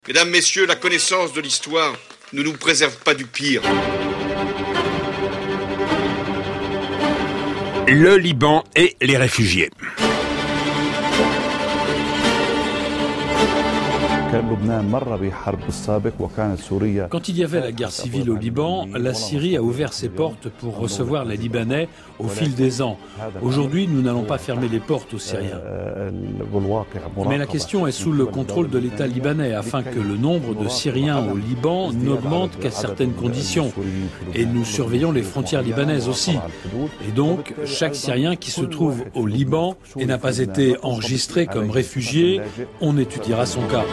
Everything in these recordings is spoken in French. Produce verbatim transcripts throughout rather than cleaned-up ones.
Mesdames, Messieurs, la connaissance de l'histoire ne nous préserve pas du pire. Le Liban et les réfugiés. Quand il y avait la guerre civile au Liban, la Syrie a ouvert ses portes pour recevoir les Libanais au fil des ans. Aujourd'hui, nous n'allons pas fermer les portes aux Syriens. Mais la question est sous le contrôle de l'État libanais, afin que le nombre de Syriens au Liban n'augmente qu'à certaines conditions. Et nous surveillons les frontières libanaises aussi. Et donc, chaque Syrien qui se trouve au Liban et n'a pas été enregistré comme réfugié, on étudiera son cas.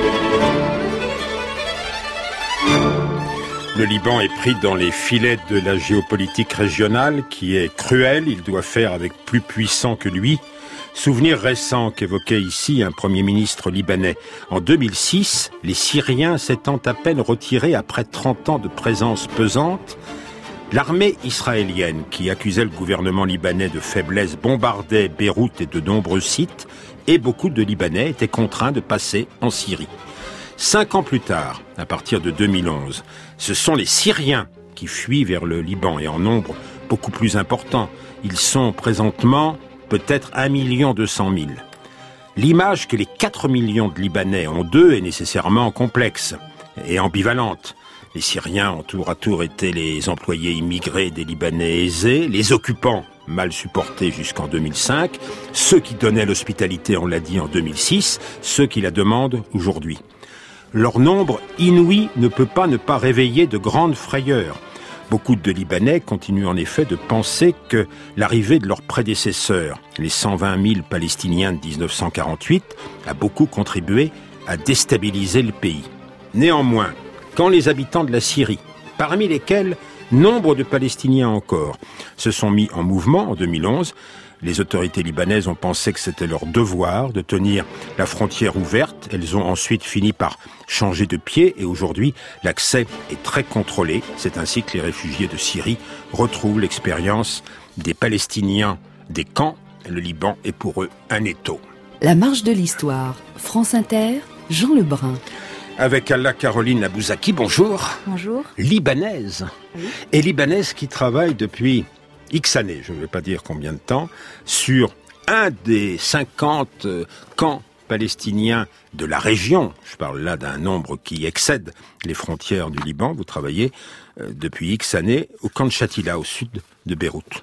Le Liban est pris dans les filets de la géopolitique régionale qui est cruelle. Il doit faire avec plus puissant que lui. Souvenir récent qu'évoquait ici un Premier ministre libanais. En deux mille six, les Syriens s'étant à peine retirés après trente ans de présence pesante, l'armée israélienne, qui accusait le gouvernement libanais de faiblesse, bombardait Beyrouth et de nombreux sites, et beaucoup de Libanais étaient contraints de passer en Syrie. Cinq ans plus tard, à partir de deux mille onze, ce sont les Syriens qui fuient vers le Liban, et en nombre beaucoup plus important. Ils sont présentement peut-être un million deux cent mille. L'image que les quatre millions de Libanais ont d'eux est nécessairement complexe et ambivalente. Les Syriens ont tour à tour été les employés immigrés des Libanais aisés, les occupants mal supportés jusqu'en deux mille cinq, ceux qui donnaient l'hospitalité, on l'a dit, en deux mille six, ceux qui la demandent aujourd'hui. Leur nombre inouï ne peut pas ne pas réveiller de grandes frayeurs. Beaucoup de Libanais continuent en effet de penser que l'arrivée de leurs prédécesseurs, les cent vingt mille Palestiniens de dix-neuf cent quarante-huit, a beaucoup contribué à déstabiliser le pays. Néanmoins, quand les habitants de la Syrie, parmi lesquels nombre de Palestiniens encore, se sont mis en mouvement en deux mille onze, les autorités libanaises ont pensé que c'était leur devoir de tenir la frontière ouverte. Elles ont ensuite fini par changer de pied et aujourd'hui, l'accès est très contrôlé. C'est ainsi que les réfugiés de Syrie retrouvent l'expérience des Palestiniens des camps. Le Liban est pour eux un étau. La marche de l'histoire, France Inter, Jean Lebrun. Avec Allah Caroline Abouzaki, bonjour. Bonjour. Libanaise. Oui. Et libanaise qui travaille depuis X années, je ne vais pas dire combien de temps, sur un des cinquante camps palestiniens de la région. Je parle là d'un nombre qui excède les frontières du Liban. Vous travaillez euh, depuis X années au camp de Shatila, au sud de Beyrouth.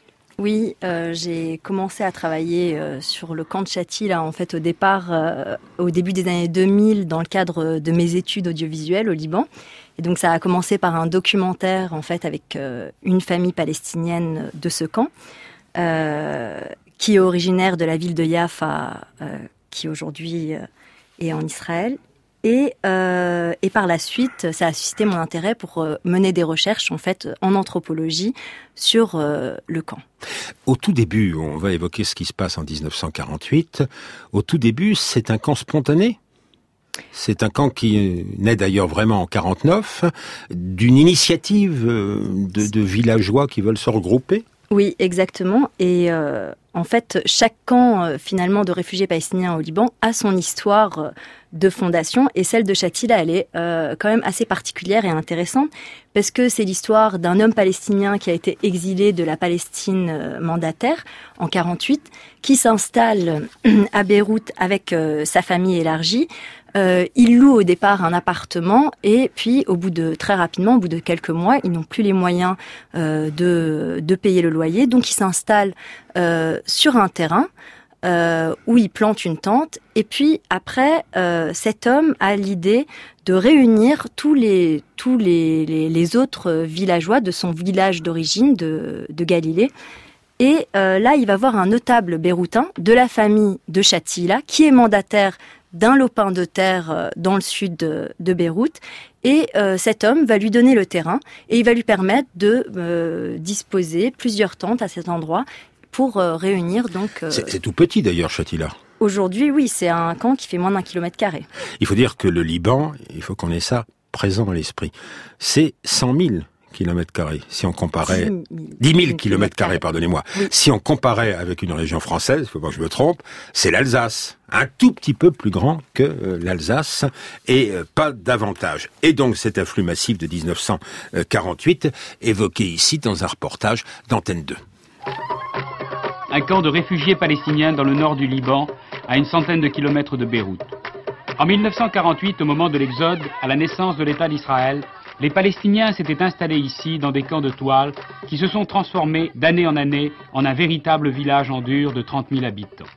Oui, euh, j'ai commencé à travailler euh, sur le camp de Shatila en fait au départ, euh, au début des années deux mille, dans le cadre de mes études audiovisuelles au Liban. Et donc ça a commencé par un documentaire en fait avec euh, une famille palestinienne de ce camp, euh, qui est originaire de la ville de Yafa, euh, qui aujourd'hui euh, est en Israël. Et, euh, et par la suite, ça a suscité mon intérêt pour euh, mener des recherches en fait en anthropologie sur euh, le camp. Au tout début, on va évoquer ce qui se passe en dix-neuf cent quarante-huit. Au tout début, c'est un camp spontané. C'est un camp qui naît d'ailleurs vraiment en quarante-neuf, d'une initiative de, de villageois qui veulent se regrouper. Oui, exactement. Et euh, en fait, chaque camp euh, finalement de réfugiés palestiniens au Liban a son histoire euh, de fondation. Et celle de Shatila, elle est euh, quand même assez particulière et intéressante parce que c'est l'histoire d'un homme palestinien qui a été exilé de la Palestine euh, mandataire en quarante-huit, qui s'installe euh, à Beyrouth avec euh, sa famille élargie. Euh, il loue au départ un appartement et puis au bout de très rapidement, au bout de quelques mois, ils n'ont plus les moyens euh, de de payer le loyer, donc ils s'installent euh, sur un terrain euh, où ils plantent une tente. Et puis après, euh, cet homme a l'idée de réunir tous les tous les les, les autres villageois de son village d'origine de de Galilée. Et euh, là, il va voir un notable beyroutin de la famille de Shatila qui est mandataire d'un lopin de terre dans le sud de, de Beyrouth. Et euh, cet homme va lui donner le terrain et il va lui permettre de euh, disposer plusieurs tentes à cet endroit pour euh, réunir donc... Euh, c'est, c'est tout petit d'ailleurs, Shatila. Aujourd'hui, oui, c'est un camp qui fait moins d'un kilomètre carré. Il faut dire que le Liban, il faut qu'on ait ça présent dans l'esprit, c'est cent mille kilomètres carrés, si on comparait... dix mille kilomètres carrés, pardonnez-moi. Oui. Si on comparait avec une région française, il faut pas que je me trompe, c'est l'Alsace. Un tout petit peu plus grand que euh, l'Alsace, et euh, pas davantage. Et donc cet afflux massif de dix-neuf cent quarante-huit, évoqué ici dans un reportage d'Antenne deux. Un camp de réfugiés palestiniens dans le nord du Liban, à une centaine de kilomètres de Beyrouth. En mille neuf cent quarante-huit, au moment de l'exode, à la naissance de l'État d'Israël, les Palestiniens s'étaient installés ici dans des camps de toile qui se sont transformés d'année en année en un véritable village en dur de trente mille habitants.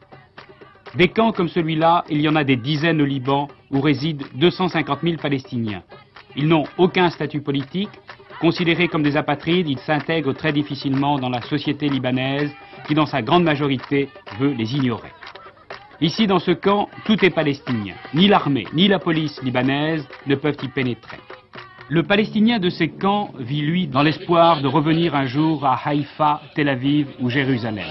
Des camps comme celui-là, il y en a des dizaines au Liban où résident deux cent cinquante mille Palestiniens. Ils n'ont aucun statut politique. Considérés comme des apatrides, ils s'intègrent très difficilement dans la société libanaise qui, dans sa grande majorité, veut les ignorer. Ici, dans ce camp, tout est palestinien. Ni l'armée, ni la police libanaise ne peuvent y pénétrer. Le Palestinien de ces camps vit, lui, dans l'espoir de revenir un jour à Haïfa, Tel Aviv ou Jérusalem.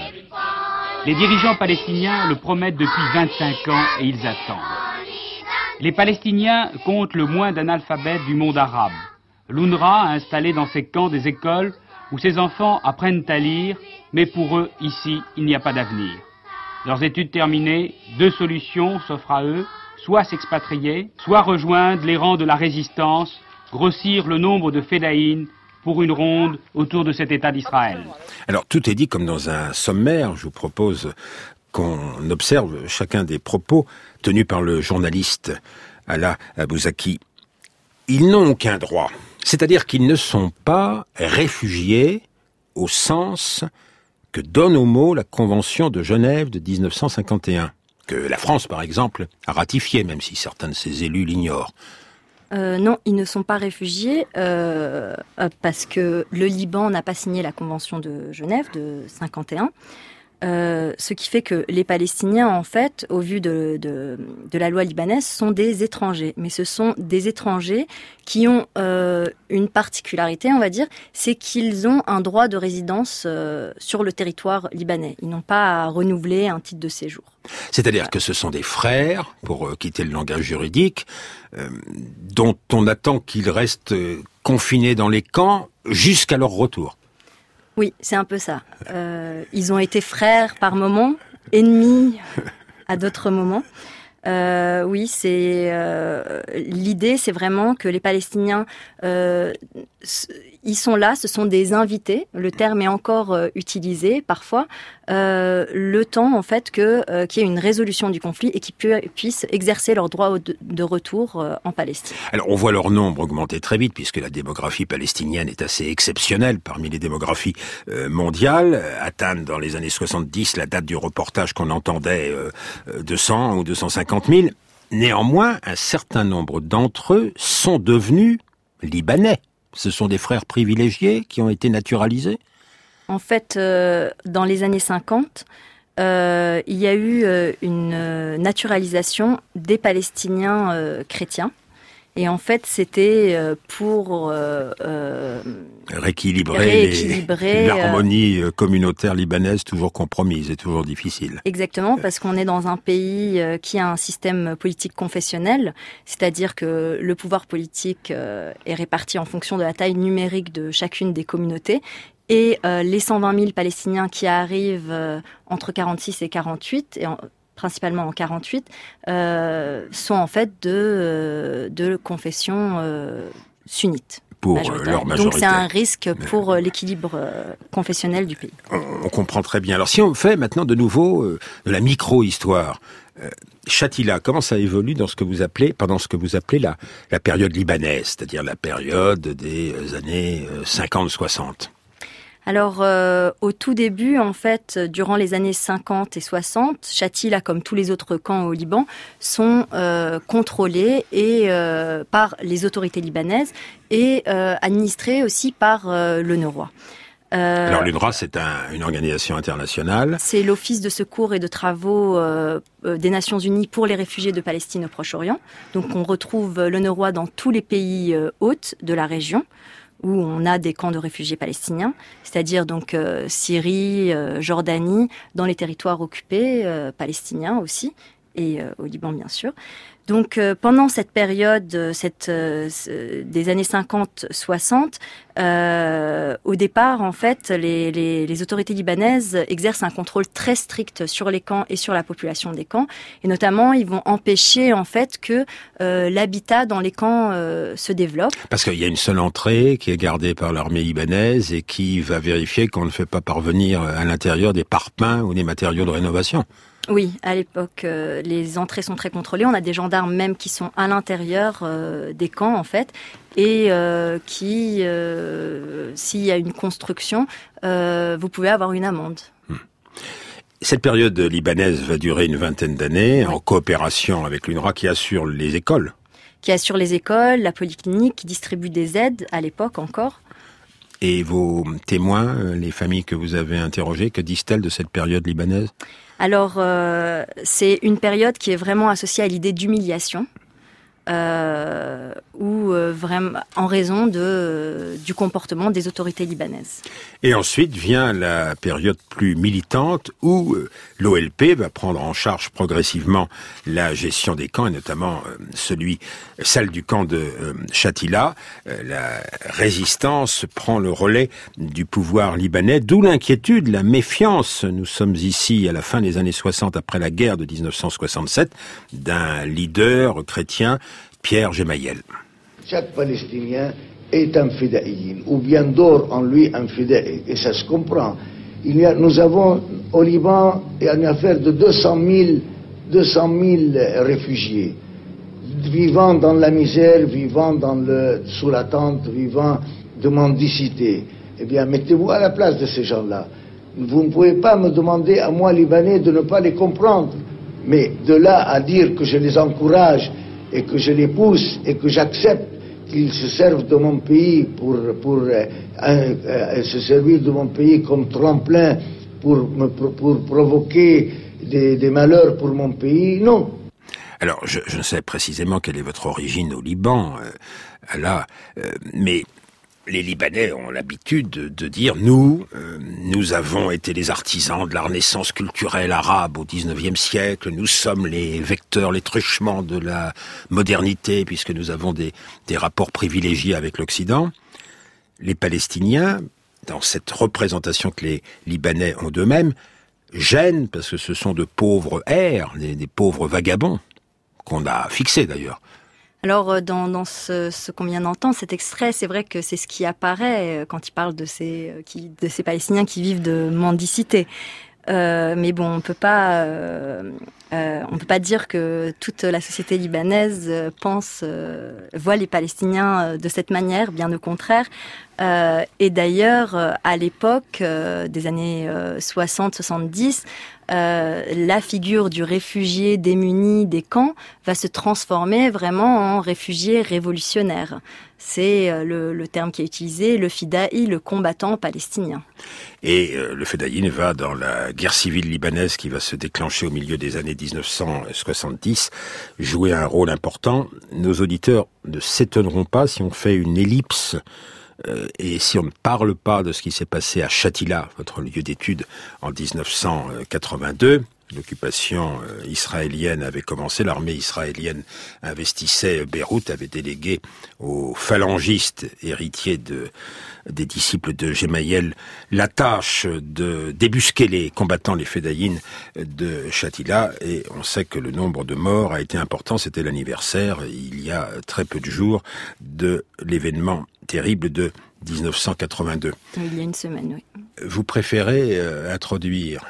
Les dirigeants palestiniens le promettent depuis vingt-cinq ans et ils attendent. Les Palestiniens comptent le moins d'analphabètes du monde arabe. L'U N R W A a installé dans ces camps des écoles où ces enfants apprennent à lire, mais pour eux, ici, il n'y a pas d'avenir. Leurs études terminées, deux solutions s'offrent à eux, soit s'expatrier, soit rejoindre les rangs de la résistance, grossir le nombre de fédayines pour une ronde autour de cet État d'Israël. Alors, tout est dit comme dans un sommaire. Je vous propose qu'on observe chacun des propos tenus par le journaliste Alaa Abouzaki. Ils n'ont aucun droit. C'est-à-dire qu'ils ne sont pas réfugiés au sens que donne au mot la Convention de Genève de dix-neuf cent cinquante et un, que la France, par exemple, a ratifiée, même si certains de ses élus l'ignorent. Euh, non, ils ne sont pas réfugiés euh, parce que le Liban n'a pas signé la Convention de Genève de cinquante et un. Euh, ce qui fait que les Palestiniens, en fait, au vu de, de, de la loi libanaise, sont des étrangers. Mais ce sont des étrangers qui ont euh, une particularité, on va dire, c'est qu'ils ont un droit de résidence euh, sur le territoire libanais. Ils n'ont pas à renouveler un titre de séjour. C'est-à-dire que ce sont des frères, pour euh, quitter le langage juridique, euh, dont on attend qu'ils restent euh, confinés dans les camps jusqu'à leur retour. Oui, c'est un peu ça. Euh, ils ont été frères par moments, ennemis à d'autres moments. Euh, oui, c'est euh, l'idée, c'est vraiment que les Palestiniens, euh, ils sont là, ce sont des invités. Le terme est encore euh, utilisé parfois. Euh, le temps, en fait, que euh, qu'il y ait une résolution du conflit et qu'ils pu, puissent exercer leur droit de, de retour euh, en Palestine. Alors, on voit leur nombre augmenter très vite puisque la démographie palestinienne est assez exceptionnelle parmi les démographies euh, mondiales. Atteindre dans les années soixante-dix la date du reportage qu'on entendait euh, deux cents ou deux cent cinquante mille. Néanmoins, un certain nombre d'entre eux sont devenus libanais. Ce sont des frères privilégiés qui ont été naturalisés. En fait, euh, dans les années cinquante, euh, il y a eu euh, une naturalisation des Palestiniens euh, chrétiens. Et en fait, c'était euh, pour euh, euh, rééquilibrer, rééquilibrer les, l'harmonie euh, communautaire libanaise, toujours compromise et toujours difficile. Exactement, parce qu'on est dans un pays euh, qui a un système politique confessionnel, c'est-à-dire que le pouvoir politique euh, est réparti en fonction de la taille numérique de chacune des communautés. Et euh, les cent vingt mille Palestiniens qui arrivent euh, entre quarante-six et quarante-huit, et en, principalement en quarante-huit, euh, sont en fait de, euh, de confession euh, sunnite. Pour leur majorité. Donc c'est un risque pour euh, l'équilibre euh, confessionnel du pays. On, on comprend très bien. Alors si on fait maintenant de nouveau euh, de la micro-histoire, euh, Shatila, comment ça évolue dans ce que vous appelez, pendant ce que vous appelez la, la période libanaise, c'est-à-dire la période des années cinquante soixante? Alors, euh, au tout début, en fait, durant les années cinquante et soixante, Shatila, comme tous les autres camps au Liban, sont euh, contrôlés et, euh, par les autorités libanaises et euh, administrés aussi par euh, l'U N R W A. Euh, Alors l'U N R W A, c'est un, une organisation internationale. C'est l'Office de secours et de travaux euh, euh, des Nations Unies pour les réfugiés de Palestine au Proche-Orient. Donc on retrouve l'U N R W A dans tous les pays euh, hôtes de la région, où on a des camps de réfugiés palestiniens, c'est-à-dire donc euh, Syrie, euh, Jordanie, dans les territoires occupés euh, palestiniens aussi, et euh, au Liban bien sûr. Donc euh, pendant cette période cette, euh, des années cinquante soixante, euh, au départ en fait les, les, les autorités libanaises exercent un contrôle très strict sur les camps et sur la population des camps, et notamment ils vont empêcher en fait que euh, l'habitat dans les camps euh, se développe. Parce qu'il y a une seule entrée qui est gardée par l'armée libanaise et qui va vérifier qu'on ne fait pas parvenir à l'intérieur des parpaings ou des matériaux de rénovation. Oui, à l'époque, euh, les entrées sont très contrôlées. On a des gendarmes même qui sont à l'intérieur euh, des camps, en fait, et euh, qui, euh, s'il y a une construction, euh, vous pouvez avoir une amende. Hmm. Cette période libanaise va durer une vingtaine d'années, oui. En coopération avec l'UNRWA qui assure les écoles. Qui assure les écoles, la polyclinique, qui distribue des aides, à l'époque encore. Et vos témoins, les familles que vous avez interrogées, que disent-elles de cette période libanaise ? Alors, euh, c'est une période qui est vraiment associée à l'idée d'humiliation, euh, ou euh, vraiment en raison de, euh, du comportement des autorités libanaises. Et ensuite vient la période plus militante où euh, l'O L P va prendre en charge progressivement la gestion des camps, et notamment euh, celui, celle du camp de euh, Shatila. Euh, la résistance prend le relais du pouvoir libanais, d'où l'inquiétude, la méfiance. Nous sommes ici à la fin des années soixante, après la guerre de dix-neuf cent soixante-sept, d'un leader chrétien, Pierre Gemayel. Chaque Palestinien est un fidaïn, ou bien dort en lui un fidaïn, et ça se comprend. Il y a, nous avons au Liban une affaire de deux cent mille réfugiés, vivant dans la misère, vivant dans le, sous la tente, vivant de mendicité. Eh bien, mettez-vous à la place de ces gens-là. Vous ne pouvez pas me demander à moi, Libanais, de ne pas les comprendre. Mais de là à dire que je les encourage et que je les pousse et que j'accepte qu'ils se servent de mon pays pour, pour euh, euh, se servir de mon pays comme tremplin pour, pour, pour provoquer des, des malheurs pour mon pays, non. Alors, je, je ne sais précisément quelle est votre origine au Liban, euh, là, euh, mais les Libanais ont l'habitude de, de dire « nous, euh, nous avons été les artisans de la renaissance culturelle arabe au dix-neuvième siècle, nous sommes les vecteurs, les truchements de la modernité puisque nous avons des, des rapports privilégiés avec l'Occident ». Les Palestiniens, dans cette représentation que les Libanais ont d'eux-mêmes, gênent parce que ce sont de pauvres hères, des, des pauvres vagabonds, qu'on a fixés d'ailleurs. Alors, dans, dans ce, ce qu'on vient d'entendre, cet extrait, c'est vrai que c'est ce qui apparaît quand il parle de ces, qui, de ces Palestiniens qui vivent de mendicité. Euh, mais bon, on peut pas, euh, euh, on peut pas dire que toute la société libanaise pense, euh, voit les Palestiniens de cette manière, bien au contraire. Euh, et d'ailleurs, à l'époque euh, des années euh, soixante soixante-dix, euh, la figure du réfugié démuni des camps va se transformer vraiment en réfugié révolutionnaire. C'est euh, le, le terme qui est utilisé, le fidaï, le combattant palestinien. Et euh, le fidaïn va dans la guerre civile libanaise qui va se déclencher au milieu des années dix-neuf cent soixante-dix, jouer un rôle important. Nos auditeurs ne s'étonneront pas si on fait une ellipse Euh, et si on ne parle pas de ce qui s'est passé à Shatila, votre lieu d'étude, en dix-neuf cent quatre-vingt-deux, l'occupation euh, israélienne avait commencé, l'armée israélienne investissait Beyrouth, avait délégué aux phalangistes héritiers de, des disciples de Gemayel la tâche de débusquer les combattants, les fédayines de Shatila, et on sait que le nombre de morts a été important, c'était l'anniversaire, il y a très peu de jours, de l'événement terrible de dix-neuf cent quatre-vingt-deux. Il y a une semaine, oui. Vous préférez euh, introduire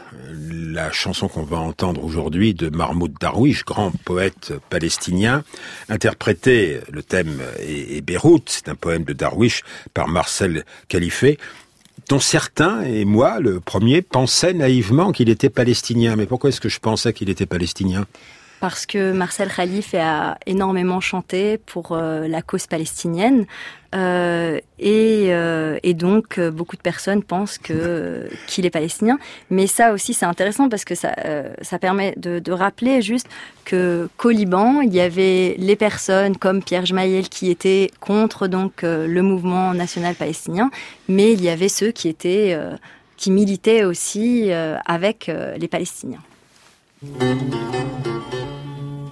la chanson qu'on va entendre aujourd'hui de Mahmoud Darwish, grand poète palestinien, interprété, le thème est, est Beyrouth, c'est un poème de Darwish par Marcel Khalife, dont certains, et moi, le premier, pensaient naïvement qu'il était palestinien. Mais pourquoi est-ce que je pensais qu'il était palestinien ? Parce que Marcel Khalife a énormément chanté pour euh, la cause palestinienne euh, et, euh, et donc euh, beaucoup de personnes pensent que euh, qu'il est palestinien. Mais ça aussi c'est intéressant parce que ça euh, ça permet de, de rappeler juste que qu'au Liban il y avait les personnes comme Pierre Gemayel qui étaient contre donc euh, le mouvement national palestinien, mais il y avait ceux qui étaient euh, qui militaient aussi euh, avec euh, les Palestiniens. Thank you.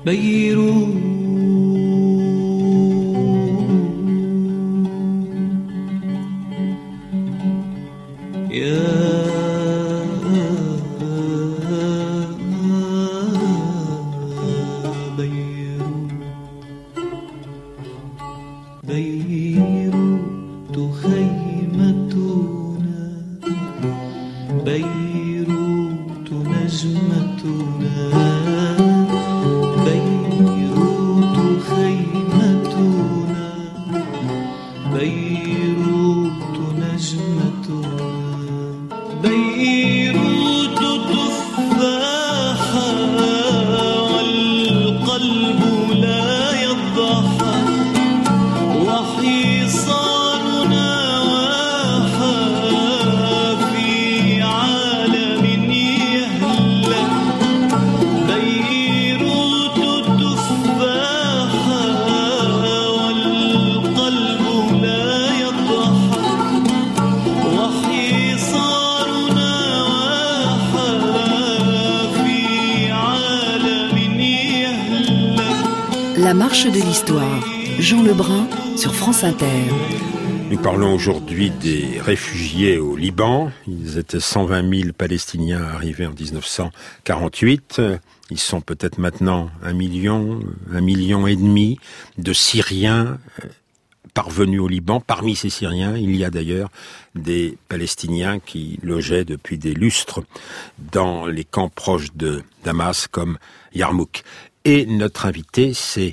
La marche de l'histoire, Jean Lebrun sur France Inter. Nous parlons aujourd'hui des réfugiés au Liban. Ils étaient cent vingt mille Palestiniens arrivés en dix-neuf cent quarante-huit. Ils sont peut-être maintenant un million, un million et demi de Syriens parvenus au Liban. Parmi ces Syriens, il y a d'ailleurs des Palestiniens qui logeaient depuis des lustres dans les camps proches de Damas comme Yarmouk. Et notre invité, c'est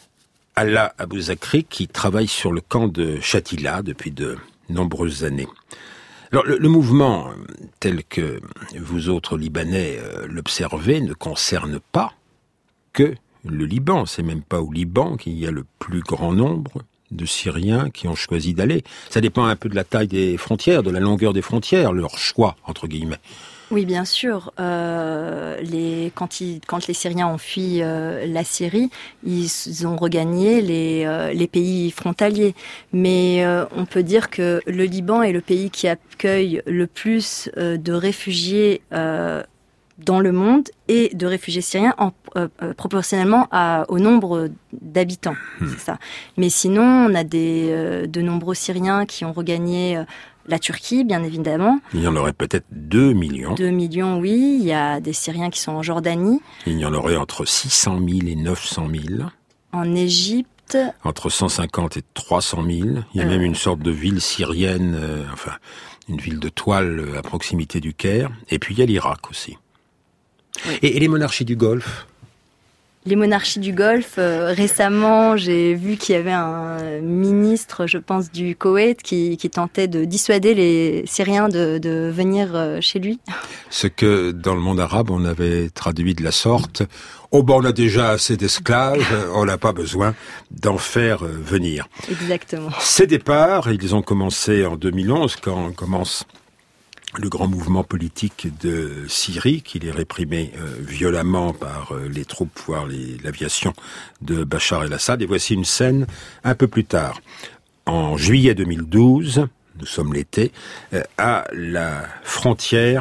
Alaa Abouzakri, qui travaille sur le camp de Shatila depuis de nombreuses années. Alors, le, le mouvement, tel que vous autres Libanais euh, l'observez, ne concerne pas que le Liban. C'est même pas au Liban qu'il y a le plus grand nombre de Syriens qui ont choisi d'aller. Ça dépend un peu de la taille des frontières, de la longueur des frontières, leur choix, entre guillemets. Oui, bien sûr. Euh, les, quand, ils, quand les Syriens ont fui euh, la Syrie, ils ont regagné les, euh, les pays frontaliers. Mais euh, on peut dire que le Liban est le pays qui accueille le plus euh, de réfugiés euh, dans le monde et de réfugiés syriens en, euh, euh, proportionnellement à, au nombre d'habitants. Mmh. C'est ça. Mais sinon, on a des, euh, de nombreux Syriens qui ont regagné... Euh, la Turquie, bien évidemment. Il y en aurait peut-être deux millions. deux millions, oui. Il y a des Syriens qui sont en Jordanie. Il y en aurait entre six cent mille et neuf cent mille. En Égypte. Entre cent cinquante et trois cent mille. Il y a euh... même une sorte de ville syrienne, euh, enfin, une ville de toile à proximité du Caire. Et puis il y a l'Irak aussi. Oui. Et, et les monarchies du Golfe ? Les monarchies du Golfe, euh, récemment, j'ai vu qu'il y avait un ministre, je pense, du Koweït qui, qui tentait de dissuader les Syriens de, de venir euh, chez lui. Ce que, dans le monde arabe, on avait traduit de la sorte. Oh ben, on a déjà assez d'esclaves, on n'a pas besoin d'en faire euh, venir. Exactement. Ces départs, ils ont commencé en deux mille onze, quand commence le grand mouvement politique de Syrie, qui est réprimé euh, violemment par euh, les troupes, voire les, l'aviation de Bachar el-Assad. Et voici une scène un peu plus tard. En juillet deux mille douze, nous sommes l'été, euh, à la frontière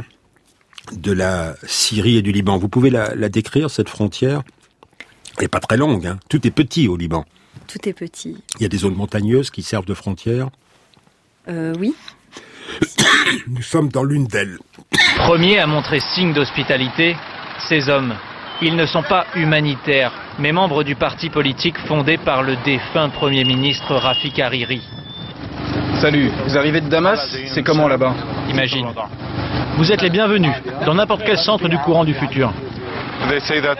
de la Syrie et du Liban. Vous pouvez la, la décrire, cette frontière ? Elle n'est pas très longue, hein. Tout est petit au Liban. Tout est petit. Il y a des zones montagneuses qui servent de frontière ? Euh, oui. Nous sommes dans l'une d'elles. Premier à montrer signe d'hospitalité, ces hommes. Ils ne sont pas humanitaires, mais membres du parti politique fondé par le défunt Premier ministre Rafik Hariri. Salut, vous arrivez de Damas ? C'est comment là-bas ? Imagine. Vous êtes les bienvenus, dans n'importe quel centre du courant du futur. Ils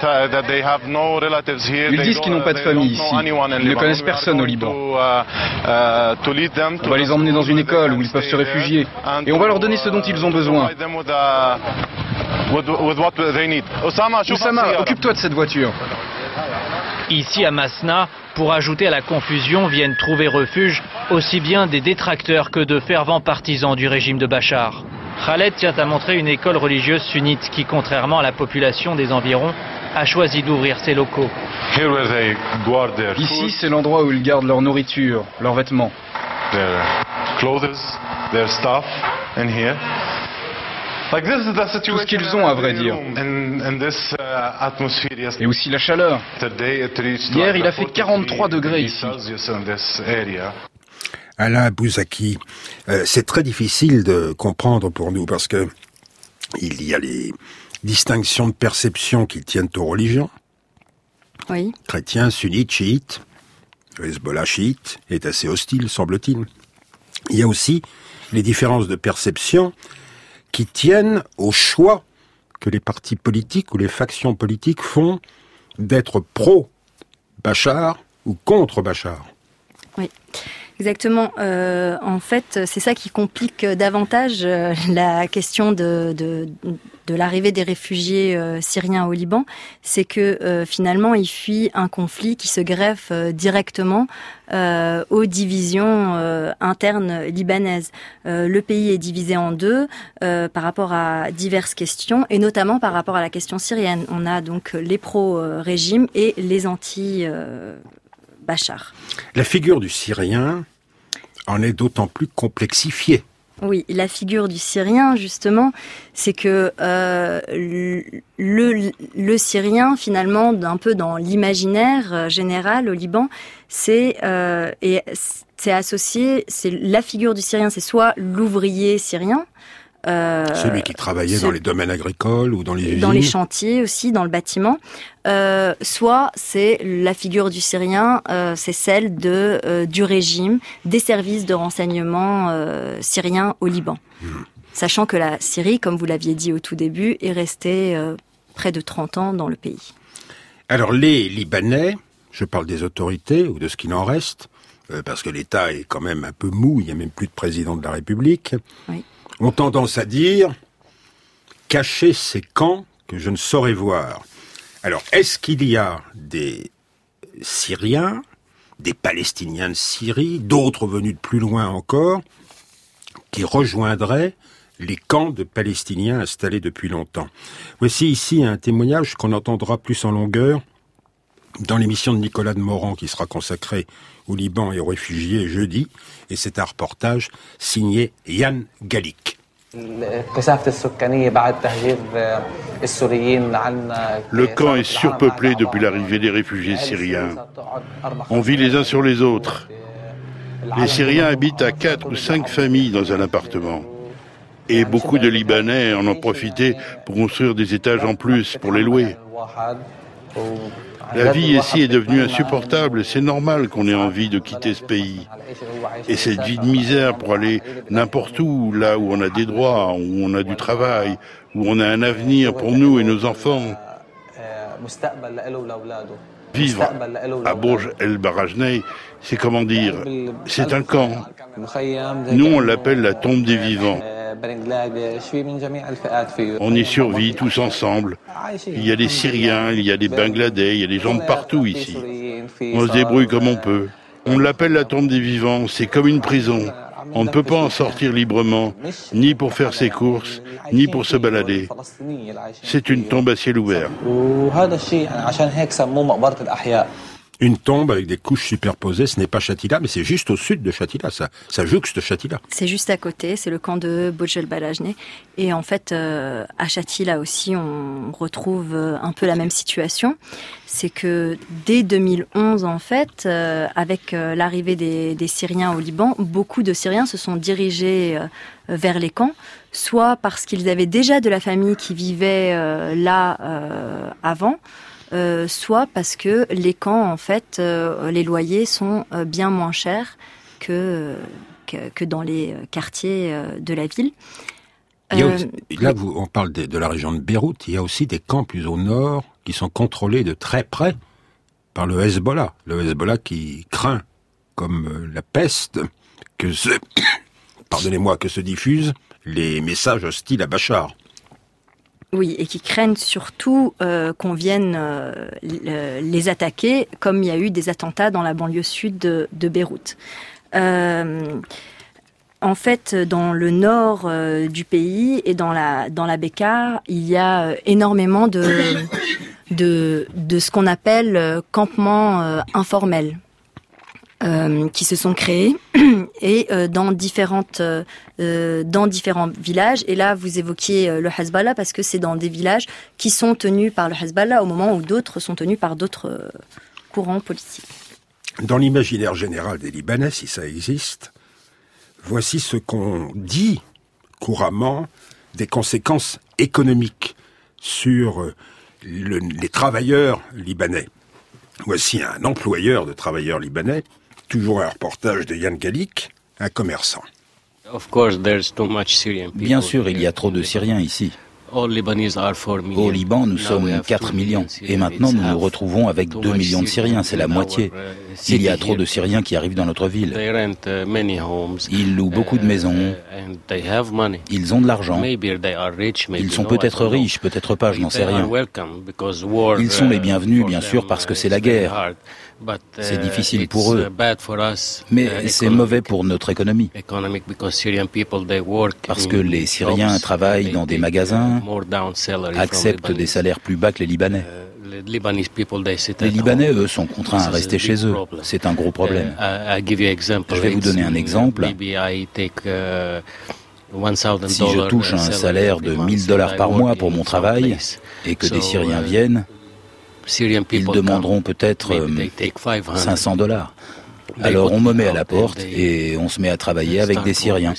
disent qu'ils n'ont pas de famille ici. Ils ne connaissent personne au Liban. On va les emmener dans une école où ils peuvent se réfugier. Et on va leur donner ce dont ils ont besoin. Oussama, occupe-toi de cette voiture. Ici à Masna, pour ajouter à la confusion, viennent trouver refuge aussi bien des détracteurs que de fervents partisans du régime de Bachar. Khaled tient à montrer une école religieuse sunnite qui, contrairement à la population des environs, a choisi d'ouvrir ses locaux. Ici, c'est l'endroit où ils gardent leur nourriture, leurs vêtements. Tout ce qu'ils ont, à vrai dire. Et aussi la chaleur. Hier, il a fait quarante-trois degrés ici. Alain Bouzaki, euh, c'est très difficile de comprendre pour nous parce que il y a les distinctions de perception qui tiennent aux religions. Oui. Chrétiens, sunnites, chiites. Le Hezbollah chiite est assez hostile, semble-t-il. Il y a aussi les différences de perception qui tiennent au choix que les partis politiques ou les factions politiques font d'être pro-Bachar ou contre Bachar. Oui. Exactement. Euh, en fait, c'est ça qui complique davantage euh, la question de, de, de l'arrivée des réfugiés euh, syriens au Liban. C'est que euh, finalement, ils fuient un conflit qui se greffe euh, directement euh, aux divisions euh, internes libanaises. Euh, le pays est divisé en deux euh, par rapport à diverses questions, et notamment par rapport à la question syrienne. On a donc les pro-régimes et les anti- euh, Bachar. La figure du Syrien en est d'autant plus complexifiée. Oui, la figure du Syrien, justement, c'est que euh, le, le Syrien, finalement, un peu dans l'imaginaire général au Liban, c'est euh, et c'est associé, c'est la figure du Syrien, c'est soit l'ouvrier syrien. Euh, Celui qui travaillait ce... dans les domaines agricoles ou dans les usines. Dans les chantiers aussi, dans le bâtiment. Euh, soit c'est la figure du Syrien, euh, c'est celle de euh, du régime, des services de renseignement euh, syriens au Liban. Mmh. Sachant que la Syrie, comme vous l'aviez dit au tout début, est restée euh, près de trente ans dans le pays. Alors les Libanais, je parle des autorités ou de ce qu'il en reste, euh, parce que l'État est quand même un peu mou, il n'y a même plus de président de la République. Oui. Ont tendance à dire « cachez ces camps que je ne saurais voir ». Alors, est-ce qu'il y a des Syriens, des Palestiniens de Syrie, d'autres venus de plus loin encore, qui rejoindraient les camps de Palestiniens installés depuis longtemps? Voici ici un témoignage qu'on entendra plus en longueur dans l'émission de Nicolas de Morand qui sera consacrée au Liban et aux réfugiés jeudi, et c'est un reportage signé Yann Gallic. Le camp est surpeuplé depuis l'arrivée des réfugiés syriens. On vit les uns sur les autres. Les Syriens habitent à quatre ou cinq familles dans un appartement. Et beaucoup de Libanais en ont profité pour construire des étages en plus pour les louer. La vie ici est devenue insupportable, c'est normal qu'on ait envie de quitter ce pays. Et cette vie de misère pour aller n'importe où, là où on a des droits, où on a du travail, où on a un avenir pour nous et nos enfants. Vivre à Bourj el-Barajneh, c'est comment dire, c'est un camp. Nous, on l'appelle la tombe des vivants. On y survit tous ensemble. Il y a des Syriens, il y a des Bangladais, il y a des gens de partout ici. On se débrouille comme on peut. On l'appelle la tombe des vivants, c'est comme une prison. On ne peut pas en sortir librement, ni pour faire ses courses, ni pour se balader. C'est une tombe à ciel ouvert. Une tombe avec des couches superposées, ce n'est pas Shatila, mais c'est juste au sud de Shatila, ça, ça jouxte Shatila. C'est juste à côté, c'est le camp de Bourj el-Barajneh. Et en fait, euh, à Shatila aussi, on retrouve un peu la même situation. C'est que dès deux mille onze, en fait, euh, avec euh, l'arrivée des, des Syriens au Liban, beaucoup de Syriens se sont dirigés euh, vers les camps, soit parce qu'ils avaient déjà de la famille qui vivait euh, là euh, avant, Euh, soit parce que les camps, en fait, euh, les loyers sont euh, bien moins chers que, que, que dans les quartiers euh, de la ville. Il y a aussi, là, vous, on parle de, de la région de Beyrouth, il y a aussi des camps plus au nord qui sont contrôlés de très près par le Hezbollah. Le Hezbollah qui craint, comme la peste, que se, pardonnez-moi, que se diffusent les messages hostiles à Bachar. Oui, et qui craignent surtout euh, qu'on vienne euh, les attaquer, comme il y a eu des attentats dans la banlieue sud de, de Beyrouth. Euh, en fait, dans le nord euh, du pays et dans la, dans la Bekaa, il y a euh, énormément de, de, de ce qu'on appelle euh, campements euh, informels. euh, qui se sont créés et euh, dans différentes euh, dans différents villages. Et là, vous évoquiez euh, le Hezbollah parce que c'est dans des villages qui sont tenus par le Hezbollah au moment où d'autres sont tenus par d'autres euh, courants politiques. Dans l'imaginaire général des Libanais, si ça existe, voici ce qu'on dit couramment des conséquences économiques sur le, les travailleurs libanais. Voici un employeur de travailleurs libanais, toujours un reportage de Yann Galik, un commerçant. Bien sûr, il y a trop de Syriens ici. Au Liban, nous sommes quatre millions. Et maintenant, nous nous retrouvons avec deux millions de Syriens. C'est la moitié. Il y a trop de Syriens qui arrivent dans notre ville. Ils louent beaucoup de maisons. Ils ont de l'argent. Ils sont peut-être riches, peut-être pas, je n'en sais rien. Ils sont les bienvenus, bien sûr, parce que c'est la guerre. C'est difficile pour eux, mais c'est mauvais pour notre économie. Parce que les Syriens travaillent dans des magasins, acceptent des salaires plus bas que les Libanais. Les Libanais, eux, sont contraints à rester chez eux. C'est un gros problème. Je vais vous donner un exemple. Si je touche un salaire de mille dollars par mois pour mon travail et que des Syriens viennent, ils demanderont peut-être cinq cents dollars. Alors on me met à la porte et on se met à travailler avec des Syriens.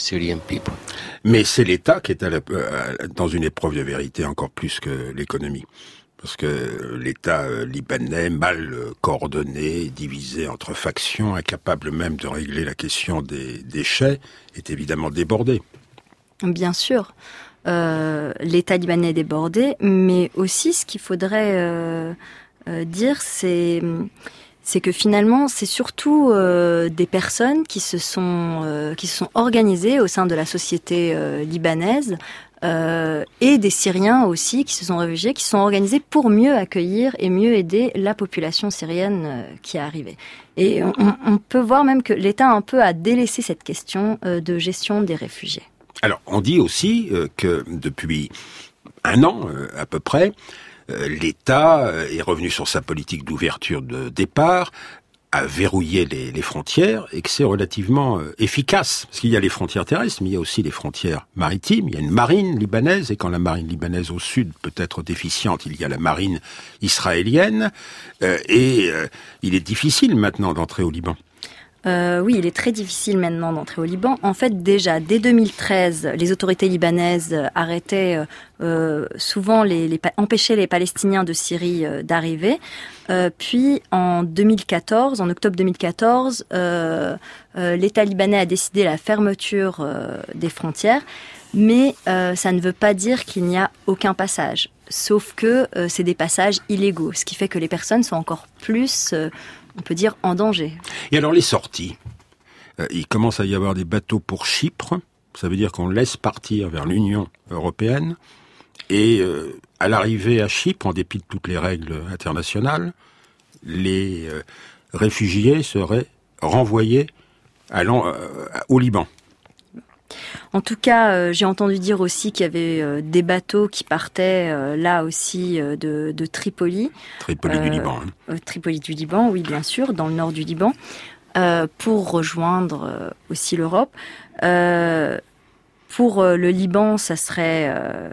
Mais c'est l'État qui est à la, dans une épreuve de vérité encore plus que l'économie. Parce que l'État libanais, mal coordonné, divisé entre factions, incapable même de régler la question des déchets, est évidemment débordé. Bien sûr. Euh, l'État libanais est débordé, mais aussi ce qu'il faudrait euh, euh, dire, c'est, c'est que finalement, c'est surtout euh, des personnes qui se sont euh, qui se sont organisées au sein de la société euh, libanaise euh, et des Syriens aussi qui se sont réfugiés, qui se sont organisés pour mieux accueillir et mieux aider la population syrienne euh, qui est arrivée. Et on, on peut voir même que l'État un peu a délaissé cette question euh, de gestion des réfugiés. Alors, on dit aussi euh, que depuis un an, euh, à peu près, euh, l'État euh, est revenu sur sa politique d'ouverture de départ, a verrouillé les, les frontières et que c'est relativement euh, efficace. Parce qu'il y a les frontières terrestres, mais il y a aussi les frontières maritimes. Il y a une marine libanaise et quand la marine libanaise au sud peut être déficiente, il y a la marine israélienne. Euh, et euh, il est difficile maintenant d'entrer au Liban. Euh, oui, il est très difficile maintenant d'entrer au Liban. En fait, déjà, dès deux mille treize, les autorités libanaises arrêtaient euh, souvent, les, les, empêchaient les Palestiniens de Syrie euh, d'arriver. Euh, puis, en deux mille quatorze, en octobre deux mille quatorze, euh, euh, l'État libanais a décidé la fermeture euh, des frontières. Mais euh, ça ne veut pas dire qu'il n'y a aucun passage. Sauf que euh, c'est des passages illégaux, ce qui fait que les personnes sont encore plus... Euh, on peut dire, en danger. Et alors les sorties, euh, il commence à y avoir des bateaux pour Chypre, ça veut dire qu'on laisse partir vers l'Union européenne, et euh, à l'arrivée à Chypre, en dépit de toutes les règles internationales, les euh, réfugiés seraient renvoyés à l'en, euh, au Liban. En tout cas, euh, j'ai entendu dire aussi qu'il y avait euh, des bateaux qui partaient euh, là aussi euh, de, de Tripoli. Tripoli euh, du Liban. Hein. Euh, Tripoli du Liban, oui, bien sûr, dans le nord du Liban, euh, pour rejoindre euh, aussi l'Europe. Euh, pour euh, le Liban, ça serait... Euh,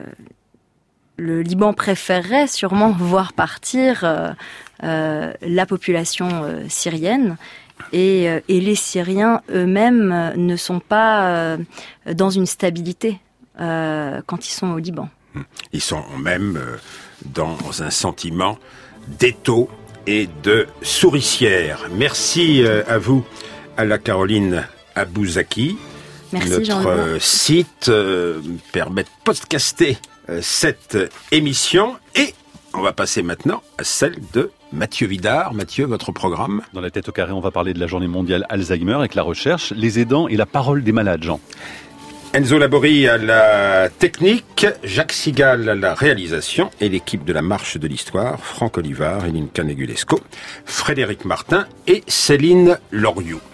le Liban préférerait sûrement voir partir euh, euh, la population euh, syrienne. Et, et les Syriens eux-mêmes ne sont pas euh, dans une stabilité euh, quand ils sont au Liban. Ils sont même euh, dans un sentiment d'étau et de souricière. Merci euh, à vous, Ala Caroline Abouzaki. Merci, Notre Jean euh, site euh, permet de podcaster euh, cette émission et on va passer maintenant à celle de Mathieu Vidard. Mathieu, votre programme ? Dans la tête au carré, on va parler de la journée mondiale Alzheimer avec la recherche, les aidants et la parole des malades, Jean. Enzo Labori à la technique, Jacques Sigal à la réalisation et l'équipe de la Marche de l'Histoire, Franck Olivard, Eline Canegulesco, Frédéric Martin et Céline Loriot.